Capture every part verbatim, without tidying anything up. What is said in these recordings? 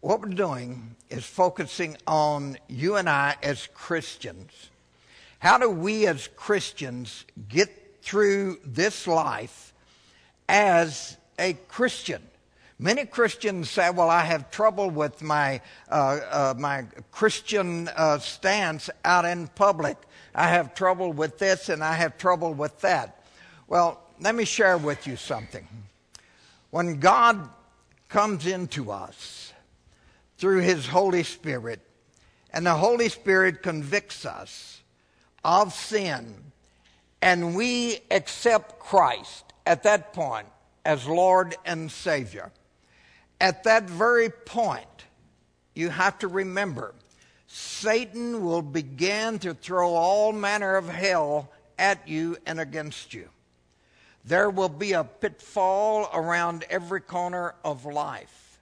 what we're doing is focusing on you and I as Christians. How do we as Christians get through this life as a Christian? Many Christians say, well, I have trouble with my uh, uh, my Christian uh, stance out in public. I have trouble with this and I have trouble with that. Well, let me share with you something. When God comes into us through His Holy Spirit, and the Holy Spirit convicts us of sin, and we accept Christ at that point as Lord and Savior, at that very point, you have to remember, Satan will begin to throw all manner of hell at you and against you. There will be a pitfall around every corner of life.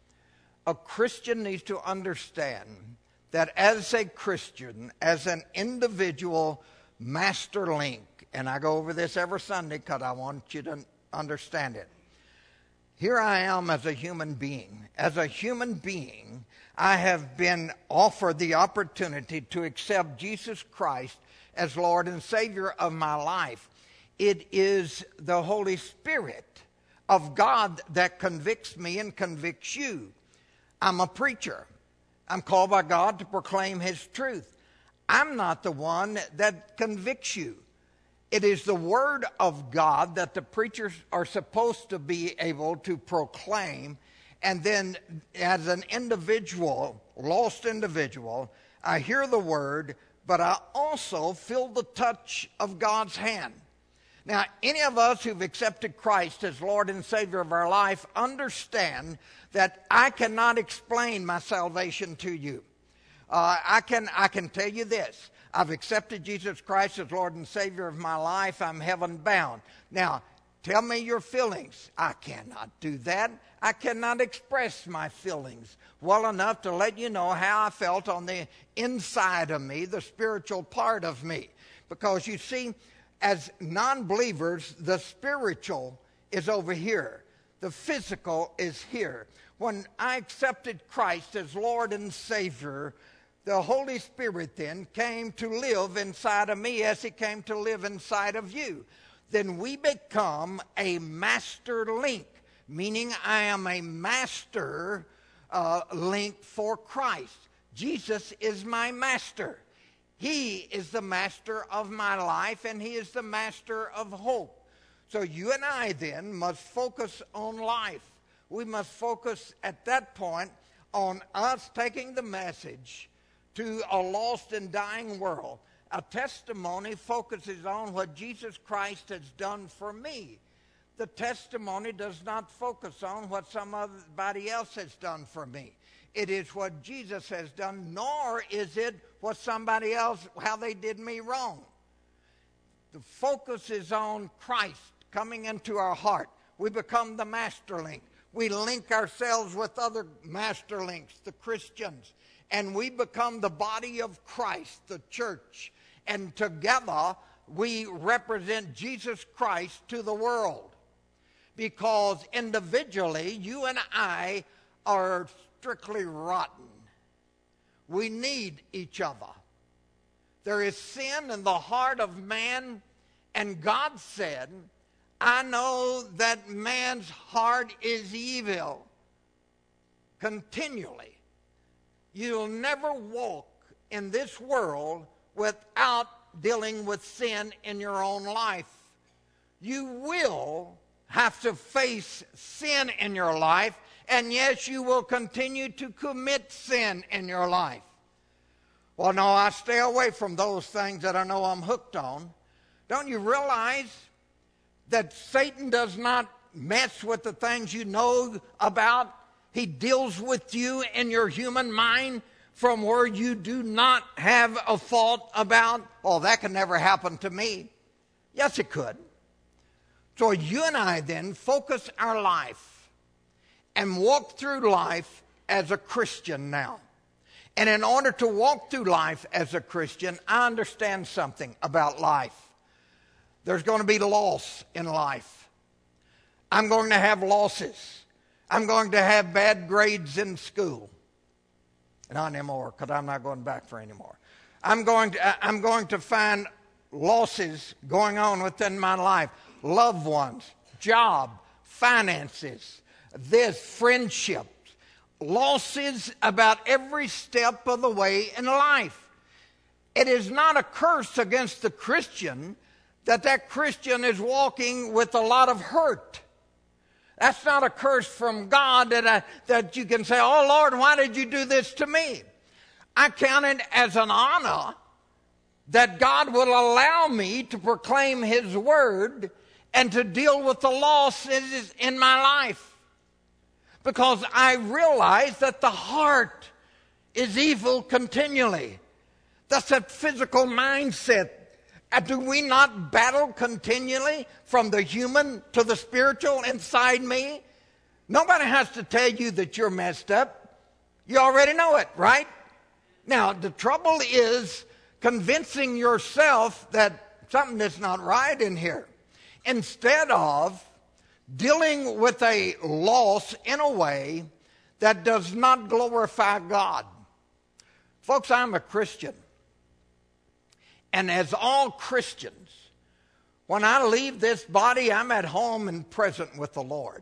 A Christian needs to understand that as a Christian, as an individual master link, and I go over this every Sunday because I want you to understand it. Here I am as a human being. As a human being, I have been offered the opportunity to accept Jesus Christ as Lord and Savior of my life. It is the Holy Spirit of God that convicts me and convicts you. I'm a preacher. I'm called by God to proclaim His truth. I'm not the one that convicts you. It is the Word of God that the preachers are supposed to be able to proclaim. And then as an individual, lost individual, I hear the Word, but I also feel the touch of God's hand. Now, any of us who've accepted Christ as Lord and Savior of our life understand that I cannot explain my salvation to you. Uh, I can I can tell you this. I've accepted Jesus Christ as Lord and Savior of my life. I'm heaven bound. Now, tell me your feelings. I cannot do that. I cannot express my feelings well enough to let you know how I felt on the inside of me, the spiritual part of me. Because you see, as non-believers, the spiritual is over here. The physical is here. When I accepted Christ as Lord and Savior, the Holy Spirit then came to live inside of me as He came to live inside of you. Then we become a master link, meaning I am a master uh, link for Christ. Jesus is my master. He is the master of my life, and He is the master of hope. So you and I then must focus on life. We must focus at that point on us taking the message to a lost and dying world. A testimony focuses on what Jesus Christ has done for me. The testimony does not focus on what somebody else has done for me. It is what Jesus has done, nor is it what somebody else, how they did me wrong. The focus is on Christ coming into our heart. We become the master link. We link ourselves with other master links, the Christians. And we become the body of Christ, the church. And together we represent Jesus Christ to the world. Because individually, you and I are strictly rotten. We need each other. There is sin in the heart of man, and God said, I know that man's heart is evil continually. You'll never walk in this world without dealing with sin in your own life. You will have to face sin in your life, and yes, you will continue to commit sin in your life. Well, no, I stay away from those things that I know I'm hooked on. Don't you realize that Satan does not mess with the things you know about? He deals with you in your human mind from where you do not have a thought about, oh, that can never happen to me. Yes, it could. So you and I then focus our life and walk through life as a Christian now. And in order to walk through life as a Christian, I understand something about life. There's going to be loss in life. I'm going to have losses. I'm going to have bad grades in school. Not anymore, because I'm not going back for any more. I'm going to, I'm going to find losses going on within my life. Loved ones, job, finances, this, friendships. Losses about every step of the way in life. It is not a curse against the Christian that that Christian is walking with a lot of hurt. That's not a curse from God that, I, that you can say, oh Lord, why did you do this to me? I count it as an honor that God will allow me to proclaim His word and to deal with the losses in my life. Because I realize that the heart is evil continually. That's a physical mindset. And do we not battle continually from the human to the spiritual inside me? Nobody has to tell you that you're messed up. You already know it, right? Now, the trouble is convincing yourself that something is not right in here. Instead of dealing with a loss in a way that does not glorify God. Folks, I'm a Christian. And as all Christians, when I leave this body, I'm at home and present with the Lord.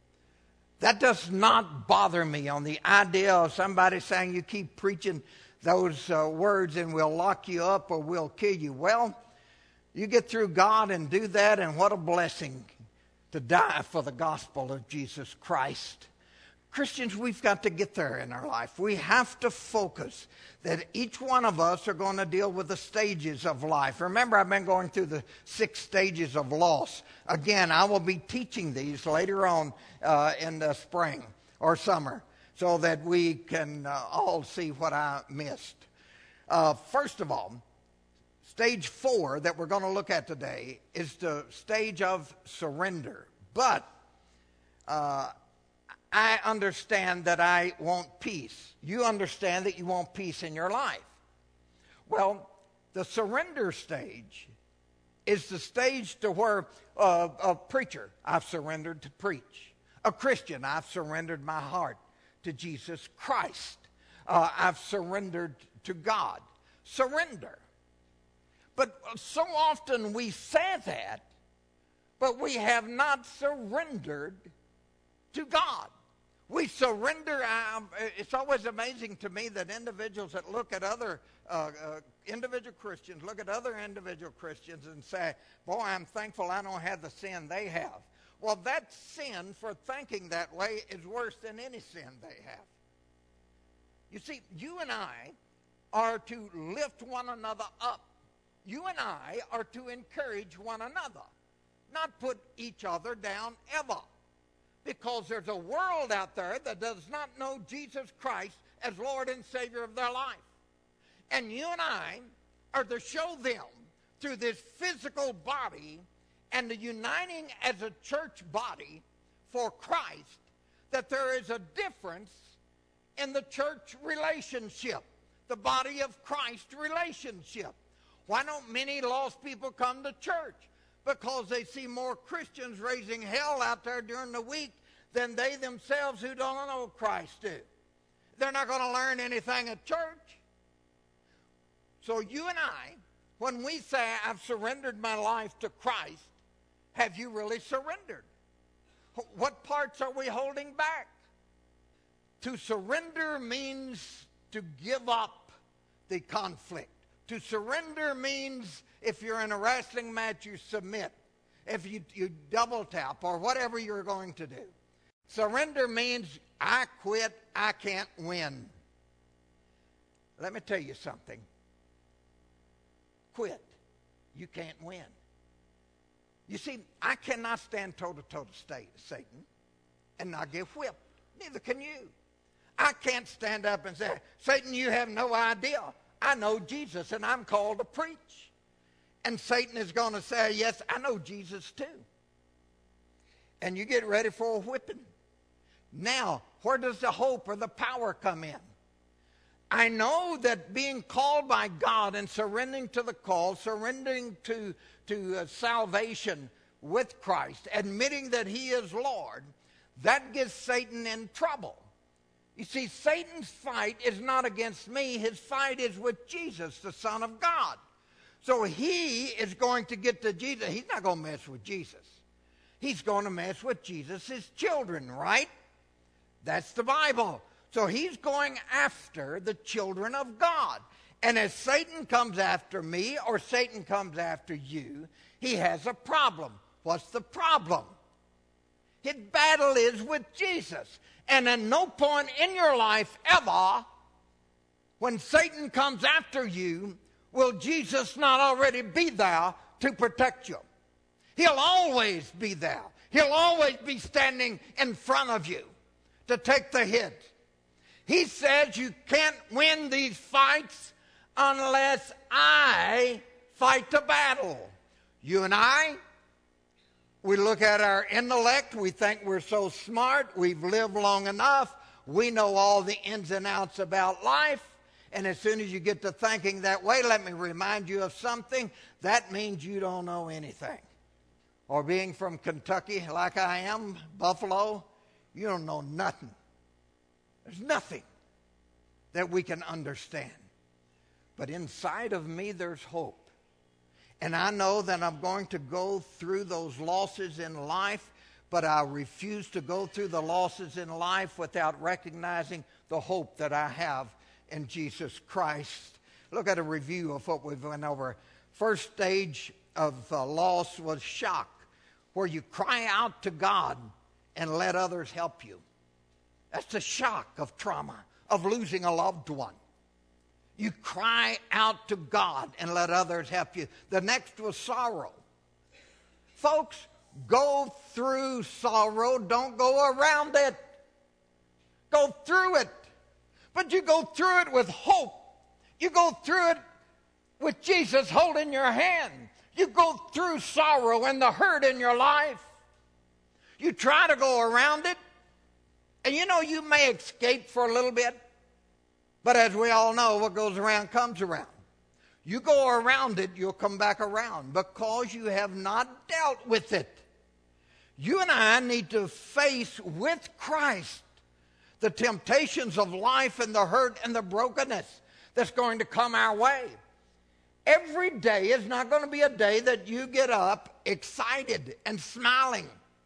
That does not bother me on the idea of somebody saying you keep preaching those uh, words and we'll lock you up or we'll kill you. Well, you get through God and do that, and what a blessing to die for the gospel of Jesus Christ. Christians, we've got to get there in our life. We have to focus that each one of us are going to deal with the stages of life. Remember, I've been going through the six stages of loss. Again, I will be teaching these later on uh, in the spring or summer so that we can uh, all see what I missed. Uh, first of all, stage four that we're going to look at today is the stage of surrender. But uh, I understand that I want peace. You understand that you want peace in your life. Well, the surrender stage is the stage to where uh, a preacher, I've surrendered to preach. A Christian, I've surrendered my heart to Jesus Christ. Uh, I've surrendered to God. Surrender. But so often we say that, but we have not surrendered to God. We surrender. Um, it's always amazing to me that individuals that look at other uh, uh, individual Christians, look at other individual Christians and say, boy, I'm thankful I don't have the sin they have. Well, that sin for thinking that way is worse than any sin they have. You see, you and I are to lift one another up. You and I are to encourage one another, not put each other down ever. Because there's a world out there that does not know Jesus Christ as Lord and Savior of their life. And you and I are to show them through this physical body and the uniting as a church body for Christ that there is a difference in the church relationship, the body of Christ relationship. Why don't many lost people come to church? Because they see more Christians raising hell out there during the week than they themselves who don't know Christ do. They're not going to learn anything at church. So you and I, when we say, I've surrendered my life to Christ, have you really surrendered? What parts are we holding back? To surrender means to give up the conflict. To surrender means if you're in a wrestling match, you submit. If you, you double tap or whatever you're going to do. Surrender means I quit, I can't win. Let me tell you something. Quit. You can't win. You see, I cannot stand toe-to-toe to Satan and not get whipped. Neither can you. I can't stand up and say, Satan, you have no idea. I know Jesus and I'm called to preach. And Satan is going to say, yes, I know Jesus too. And you get ready for a whipping. Now, where does the hope or the power come in? I know that being called by God and surrendering to the call, surrendering to, to uh, salvation with Christ, admitting that He is Lord, that gets Satan in trouble. You see, Satan's fight is not against me. His fight is with Jesus, the Son of God. So he is going to get to Jesus. He's not going to mess with Jesus. He's going to mess with Jesus' children, right? That's the Bible. So he's going after the children of God. And as Satan comes after me or Satan comes after you, he has a problem. What's the problem? His battle is with Jesus. And at no point in your life ever, when Satan comes after you, will Jesus not already be there to protect you. He'll always be there. He'll always be standing in front of you to take the hit. He says you can't win these fights unless I fight the battle. You and I, we look at our intellect. We think we're so smart. We've lived long enough. We know all the ins and outs about life. And as soon as you get to thinking that way, let me remind you of something. That means you don't know anything. Or being from Kentucky like I am, Buffalo, you don't know nothing. There's nothing that we can understand. But inside of me, there's hope. And I know that I'm going to go through those losses in life, but I refuse to go through the losses in life without recognizing the hope that I have in Jesus Christ. Look at a review of what we've went over. First stage of uh, loss was shock, where you cry out to God and let others help you. That's the shock of trauma, of losing a loved one. You cry out to God and let others help you. The next was sorrow. Folks, go through sorrow. Don't go around it. Go through it. But you go through it with hope. You go through it with Jesus holding your hand. You go through sorrow and the hurt in your life. You try to go around it. And you know, you may escape for a little bit. But as we all know, what goes around comes around. You go around it, you'll come back around because you have not dealt with it. You and I need to face with Christ the temptations of life and the hurt and the brokenness that's going to come our way. Every day is not going to be a day that you get up excited and smiling.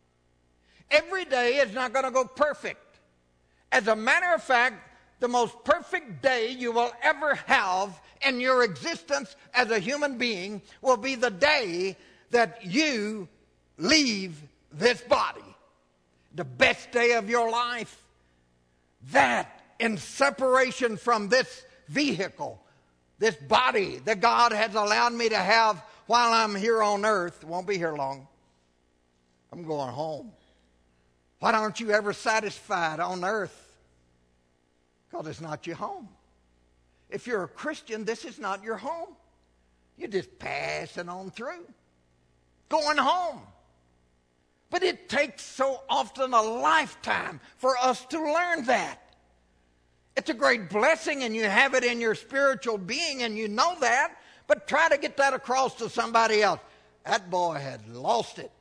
Every day is not going to go perfect. As a matter of fact, the most perfect day you will ever have in your existence as a human being will be the day that you leave this body. The best day of your life. That in separation from this vehicle, this body that God has allowed me to have while I'm here on earth. Won't be here long. I'm going home. Why aren't you ever satisfied on earth? Because it's not your home. If you're a Christian, this is not your home. You're just passing on through, going home. But it takes so often a lifetime for us to learn that. It's a great blessing and you have it in your spiritual being and you know that, but try to get that across to somebody else. That boy had lost it.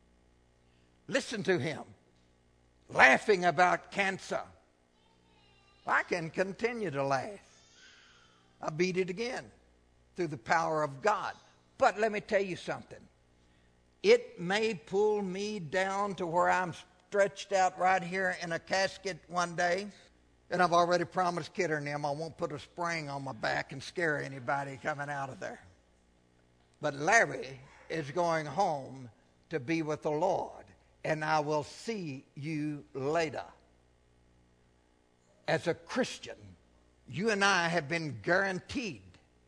Listen to him, laughing about cancer. I can continue to laugh. I beat it again through the power of God. But let me tell you something. It may pull me down to where I'm stretched out right here in a casket one day. And I've already promised Kidder and them I won't put a spring on my back and scare anybody coming out of there. But Larry is going home to be with the Lord. And I will see you later. As a Christian, you and I have been guaranteed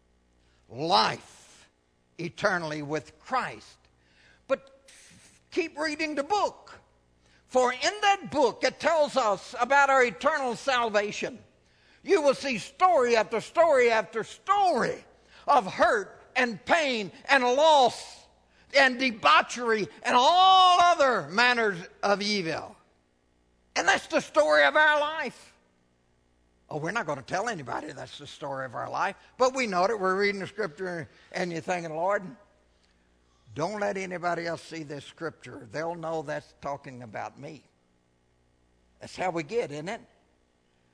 life eternally with Christ. But keep reading the book. For in that book, it tells us about our eternal salvation. You will see story after story after story of hurt and pain and loss and debauchery and all other manners of evil. And that's the story of our life. Oh, we're not going to tell anybody that's the story of our life. But we know that we're reading the scripture and you're thinking, Lord, don't let anybody else see this scripture. They'll know that's talking about me. That's how we get, isn't it?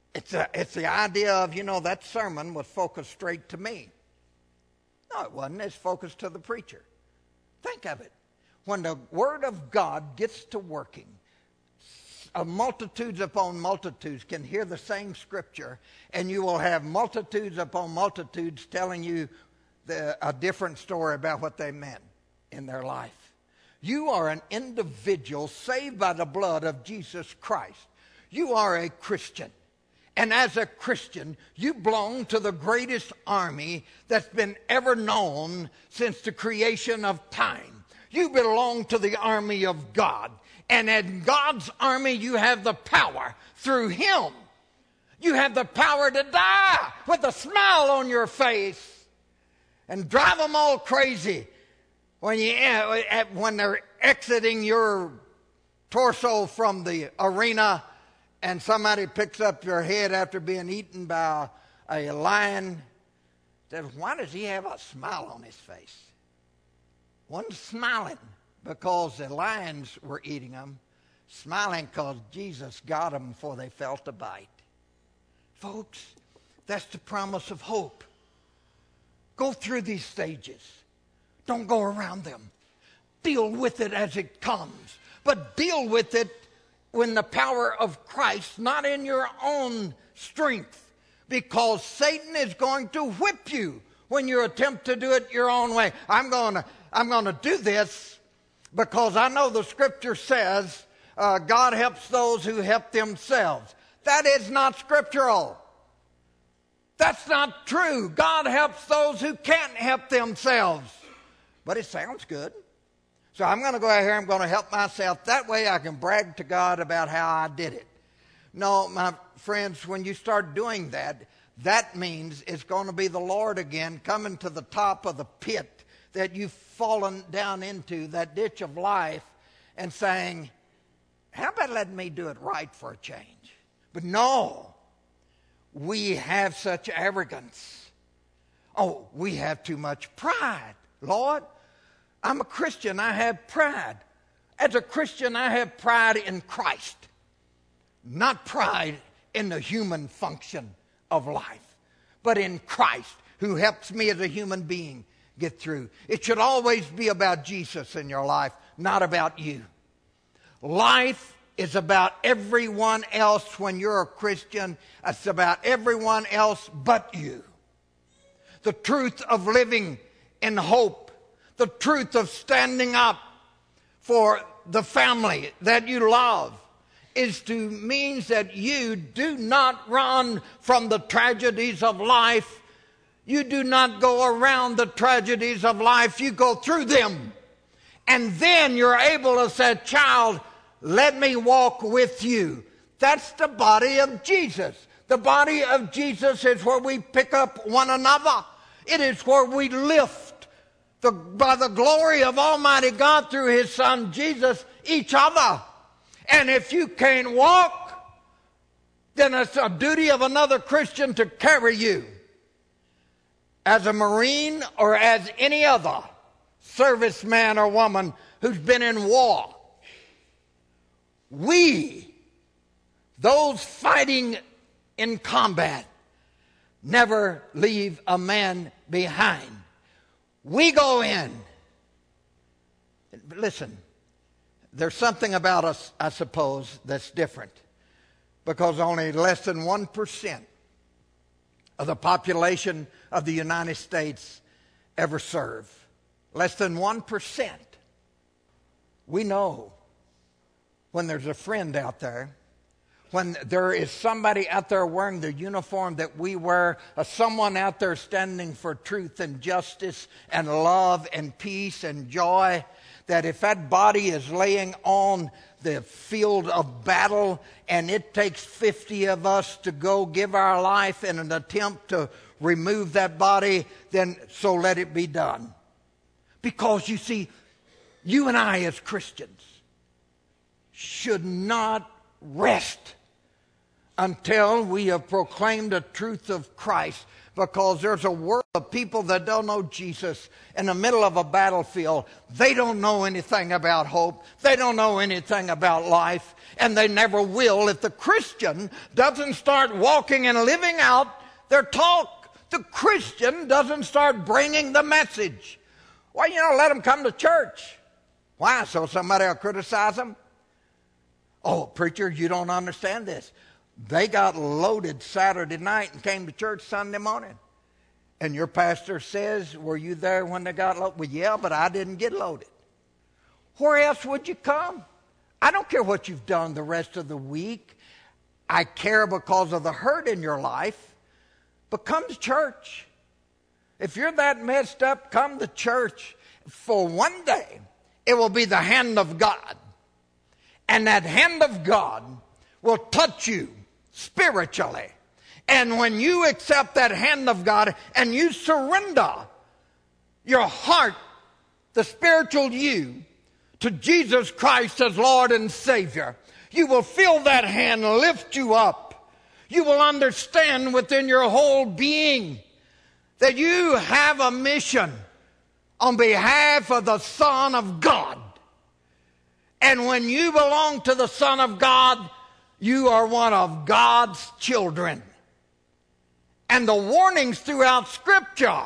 It's, a, it's the idea of, you know, that sermon was focused straight to me. No, it wasn't. It's focused to the preacher. Think of it. When the Word of God gets to working, uh, multitudes upon multitudes can hear the same scripture, and you will have multitudes upon multitudes telling you the, a different story about what they meant in their life. You are an individual saved by the blood of Jesus Christ. You are a Christian. And as a Christian, you belong to the greatest army that's been ever known since the creation of time. You belong to the army of God. And in God's army, you have the power through Him. You have the power to die with a smile on your face and drive them all crazy when, you, when they're exiting your torso from the arena and somebody picks up your head after being eaten by a, a lion. Says, why does he have a smile on his face? One's smiling because the lions were eating them, smiling because Jesus got them before they felt a bite. Folks, that's the promise of hope. Go through these stages. Don't go around them. Deal with it as it comes. But deal with it in the power of Christ, not in your own strength. Because Satan is going to whip you when you attempt to do it your own way. I'm going to, I'm going to do this because I know the Scripture says uh, God helps those who help themselves. That is not scriptural. That's not true. God helps those who can't help themselves. But it sounds good. So I'm going to go out here, I'm going to help myself. That way I can brag to God about how I did it. No, my friends, when you start doing that, that means it's going to be the Lord again coming to the top of the pit that you've fallen down into, that ditch of life, and saying, how about letting me do it right for a change? But no, we have such arrogance. Oh, we have too much pride. Lord, I'm a Christian, I have pride. As a Christian, I have pride in Christ, not pride in the human function of life, but in Christ, who helps me as a human being get through. It should always be about Jesus in your life, not about you. Life is about everyone else when you're a Christian. It's about everyone else but you. The truth of living in hope, the truth of standing up for the family that you love, is to means that you do not run from the tragedies of life. You do not go around the tragedies of life. You go through them. And then you're able to say, child, let me walk with you. That's the body of Jesus. The body of Jesus is where we pick up one another. It is where we lift the, by the glory of Almighty God through His Son Jesus, each other. And if you can't walk, then it's a duty of another Christian to carry you. As a Marine or as any other serviceman or woman who's been in war. We, those fighting in combat, never leave a man behind. We go in. Listen, there's something about us, I suppose, that's different. Because only less than one percent of the population of the United States ever serve. Less than one percent. We know when there's a friend out there, when there is somebody out there wearing the uniform that we wear, uh, someone out there standing for truth and justice and love and peace and joy, that if that body is laying on the field of battle and it takes fifty of us to go give our life in an attempt to remove that body, then so let it be done. Because you see, you and I as Christians should not rest until we have proclaimed the truth of Christ, because there's a world of people that don't know Jesus in the middle of a battlefield. They don't know anything about hope. They don't know anything about life, and they never will if the Christian doesn't start walking and living out their talk. The Christian doesn't start bringing the message. Well, you know, let them come to church. Why? So somebody will criticize them? Oh, preacher, you don't understand this. They got loaded Saturday night and came to church Sunday morning. And your pastor says, were you there when they got loaded? Well, yeah, but I didn't get loaded. Where else would you come? I don't care what you've done the rest of the week. I care because of the hurt in your life. But come to church. If you're that messed up, come to church. For one day, it will be the hand of God. And that hand of God will touch you spiritually. And when you accept that hand of God and you surrender your heart, the spiritual you, to Jesus Christ as Lord and Savior, you will feel that hand lift you up. You will understand within your whole being that you have a mission on behalf of the Son of God. And when you belong to the Son of God, you are one of God's children. And the warnings throughout Scripture,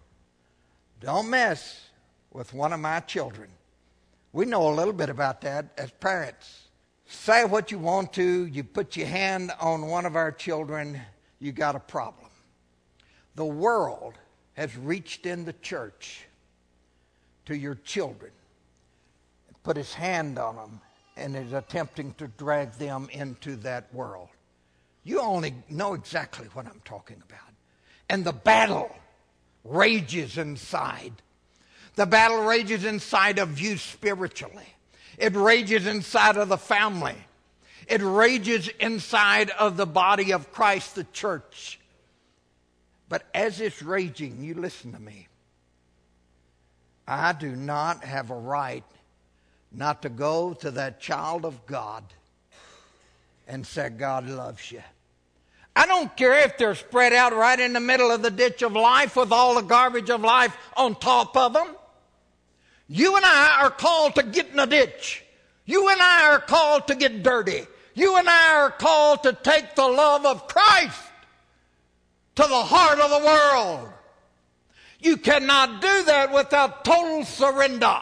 don't mess with one of my children. We know a little bit about that as parents. Say what you want to, you put your hand on one of our children, you got a problem. The world has reached in the church to your children, put his hand on them, and is attempting to drag them into that world. You only know exactly what I'm talking about. And the battle rages inside. The battle rages inside of you spiritually. It rages inside of the family. It rages inside of the body of Christ, the church. But as it's raging, you listen to me. I do not have a right not to go to that child of God and say, God loves you. I don't care if they're spread out right in the middle of the ditch of life with all the garbage of life on top of them. You and I are called to get in a ditch. You and I are called to get dirty. You and I are called to take the love of Christ to the heart of the world. You cannot do that without total surrender.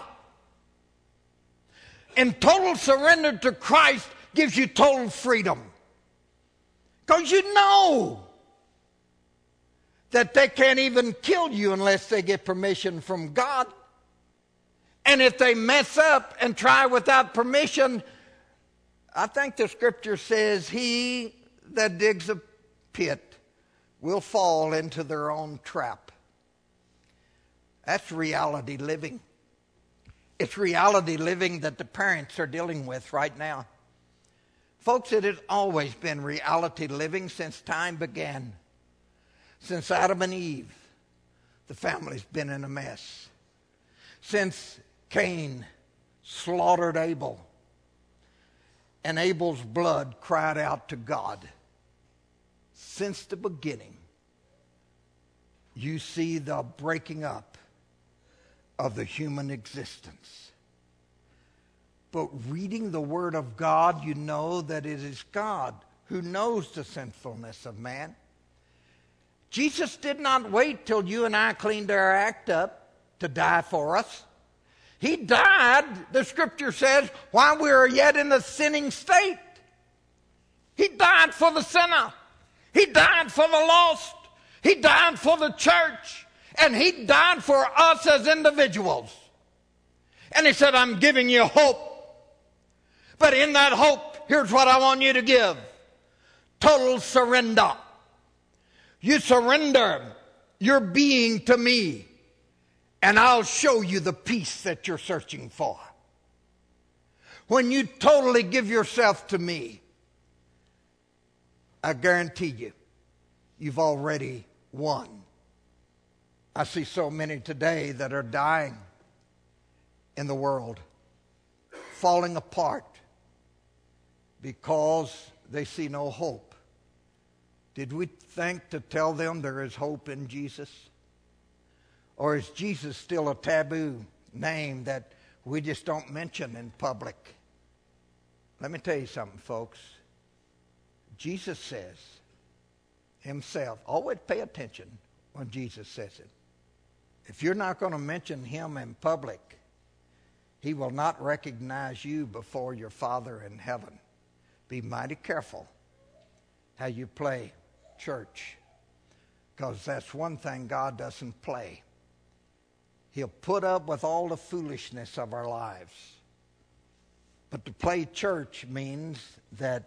And total surrender to Christ gives you total freedom. Because you know that they can't even kill you unless they get permission from God. And if they mess up and try without permission, I think the scripture says, he that digs a pit will fall into their own trap. That's reality living. It's reality living that the parents are dealing with right now. Folks, it has always been reality living since time began. Since Adam and Eve, the family's been in a mess. Since Cain slaughtered Abel, and Abel's blood cried out to God. Since the beginning, you see the breaking up of the human existence. But reading the Word of God, you know that it is God who knows the sinfulness of man. Jesus did not wait till you and I cleaned our act up to die for us. He died, the scripture says, while we were yet in the sinning state. He died for the sinner. He died for the lost. He died for the church. And he died for us as individuals. And he said, I'm giving you hope. But in that hope, here's what I want you to give. Total surrender. You surrender your being to me, and I'll show you the peace that you're searching for. When you totally give yourself to me, I guarantee you, you've already won. I see so many today that are dying in the world, falling apart because they see no hope Did we think to tell them there is hope in Jesus? Or is Jesus still a taboo name that we just don't mention in public? Let me tell you something, folks. Jesus says himself, always pay attention when Jesus says it. If you're not going to mention him in public, he will not recognize you before your Father in heaven. Be mighty careful how you play church, because that's one thing God doesn't play. He'll put up with all the foolishness of our lives. But to play church means that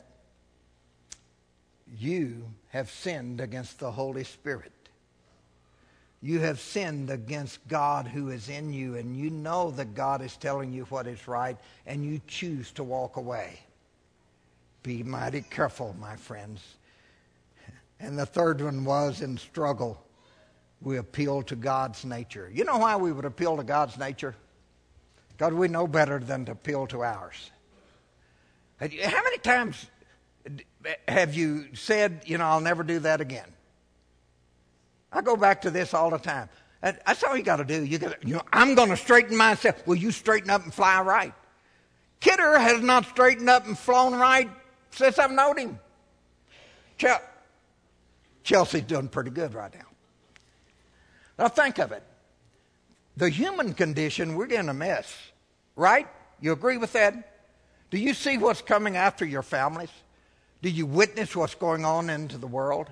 you have sinned against the Holy Spirit. You have sinned against God who is in you, and you know that God is telling you what is right, and you choose to walk away. Be mighty careful, my friends. And the third one was in struggle. We appeal to God's nature. You know why we would appeal to God's nature? Because we know better than to appeal to ours. How many times have you said, you know, I'll never do that again? I go back to this all the time. That's all you got to do. You got to, you know, I'm going to straighten myself. Will you straighten up and fly right? Kidder has not straightened up and flown right since I've known him. Ch- Chelsea's doing pretty good right now. Now think of it. The human condition, we're in a mess, right? You agree with that? Do you see what's coming after your families? Do you witness what's going on into the world?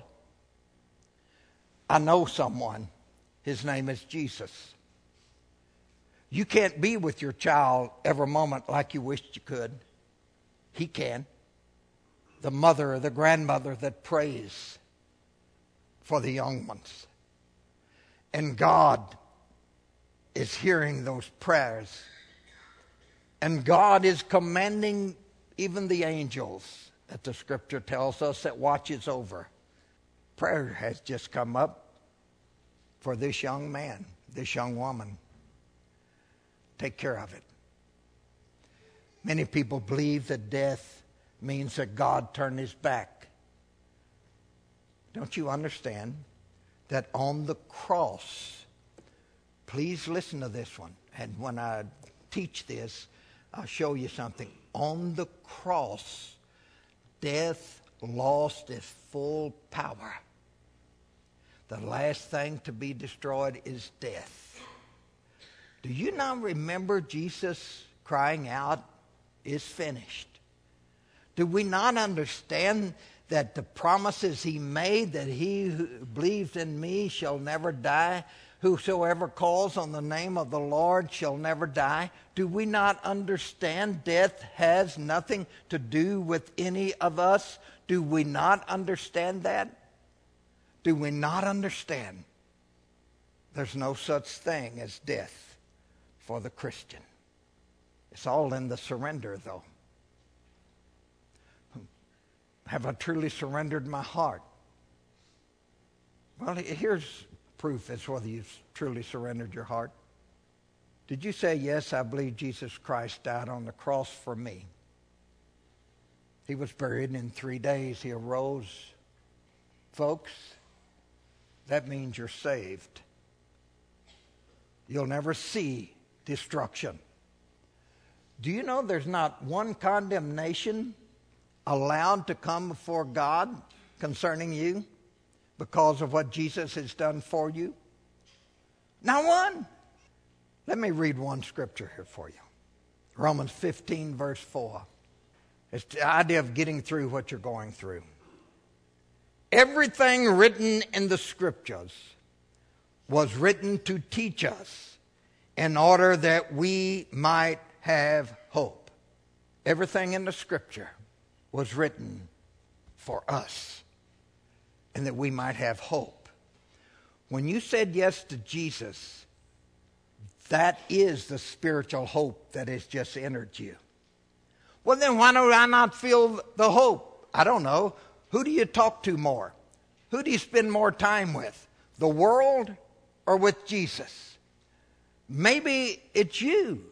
I know someone. His name is Jesus. You can't be with your child every moment like you wished you could. He can. The mother or the grandmother that prays for the young ones. And God is hearing those prayers. And God is commanding even the angels that the Scripture tells us that watches over. Prayer has just come up for this young man, this young woman. Take care of it. Many people believe that death means that God turned his back. Don't you understand that on the cross, please listen to this one, and when I teach this, I'll show you something. On the cross, death lost its full power. The last thing to be destroyed is death. Do you not remember Jesus crying out, "It's finished"? Do we not understand that the promises he made, that he who believes in me shall never die, whosoever calls on the name of the Lord shall never die? Do we not understand death has nothing to do with any of us? Do we not understand that? Do we not understand there's no such thing as death for the Christian? It's all in the surrender, though. Have I truly surrendered my heart? Well, here's proof as whether you've truly surrendered your heart. Did you say, yes, I believe Jesus Christ died on the cross for me? He was buried, and in three days he arose. Folks, that means you're saved. You'll never see destruction. Do you know there's not one condemnation allowed to come before God concerning you because of what Jesus has done for you? Not one. Let me read one scripture here for you. Romans fifteen, verse four. It's the idea of getting through what you're going through. Everything written in the Scriptures was written to teach us in order that we might have hope. Everything in the Scripture was written for us and that we might have hope. When you said yes to Jesus, that is the spiritual hope that has just entered you. Well, then why do I not feel the hope? I don't know. Who do you talk to more? Who do you spend more time with? The world or with Jesus? Maybe it's you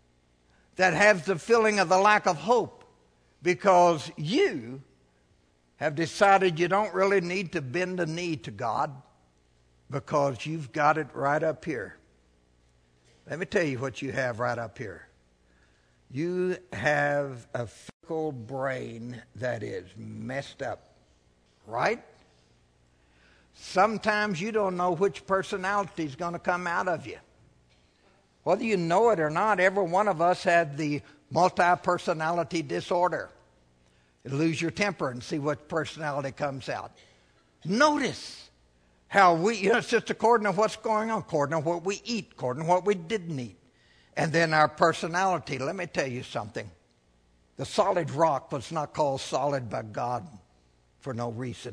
that has the feeling of the lack of hope because you have decided you don't really need to bend a knee to God because you've got it right up here. Let me tell you what you have right up here. You have a fickle brain that is messed up, right? Sometimes you don't know which personality is going to come out of you. Whether you know it or not, every one of us had the multi-personality disorder. You lose your temper and see what personality comes out. Notice how we, you know, it's just according to what's going on, according to what we eat, according to what we didn't eat. And then our personality. Let me tell you something. The solid rock was not called solid by God for no reason.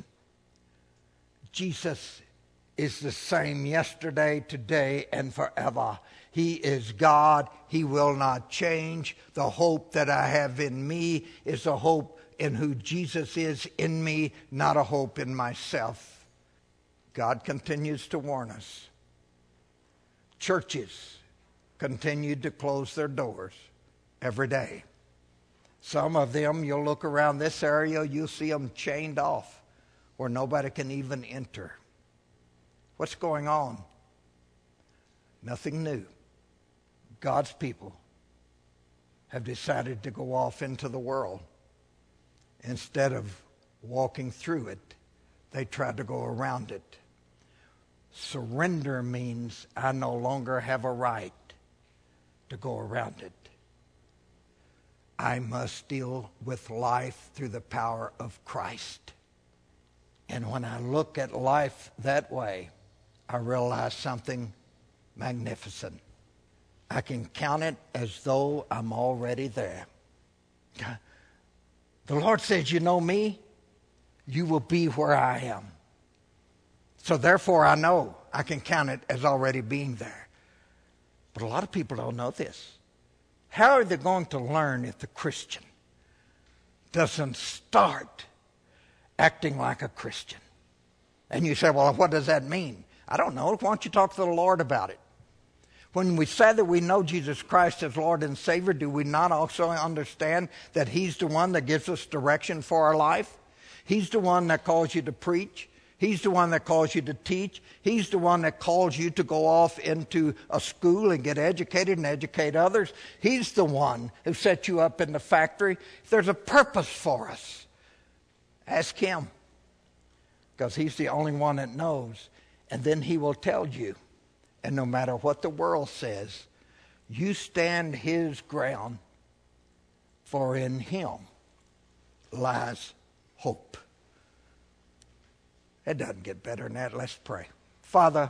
Jesus is the same yesterday, today, and forever. He is God. He will not change. The hope that I have in me is a hope in who Jesus is in me, not a hope in myself. God continues to warn us. Churches continued to close their doors every day. Some of them, you'll look around this area, you'll see them chained off where nobody can even enter. What's going on? Nothing new. God's people have decided to go off into the world. Instead of walking through it, they tried to go around it. Surrender means I no longer have a right to go around it. I must deal with life through the power of Christ. And when I look at life that way, I realize something magnificent. I can count it as though I'm already there. The Lord says, you know me, you will be where I am. So therefore I know I can count it as already being there. But a lot of people don't know this. How are they going to learn if the Christian doesn't start acting like a Christian? And you say, well, what does that mean? I don't know. Why don't you talk to the Lord about it? When we say that we know Jesus Christ as Lord and Savior, do we not also understand that He's the one that gives us direction for our life? He's the one that calls you to preach. He's the one that calls you to teach. He's the one that calls you to go off into a school and get educated and educate others. He's the one who set you up in the factory. There's a purpose for us. Ask Him, because He's the only one that knows. And then He will tell you. And no matter what the world says, you stand His ground, for in Him lies hope. It doesn't get better than that. Let's pray. Father,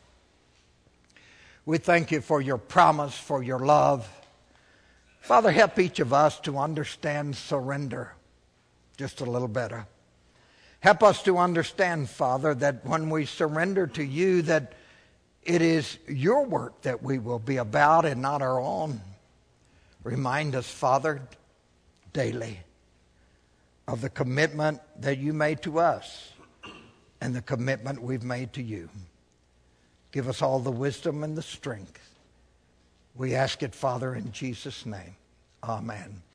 we thank You for Your promise, for Your love. Father, help each of us to understand surrender just a little better. Help us to understand, Father, that when we surrender to You, that it is Your work that we will be about and not our own. Remind us, Father, daily of the commitment that You made to us and the commitment we've made to You. Give us all the wisdom and the strength. We ask it, Father, in Jesus' name. Amen.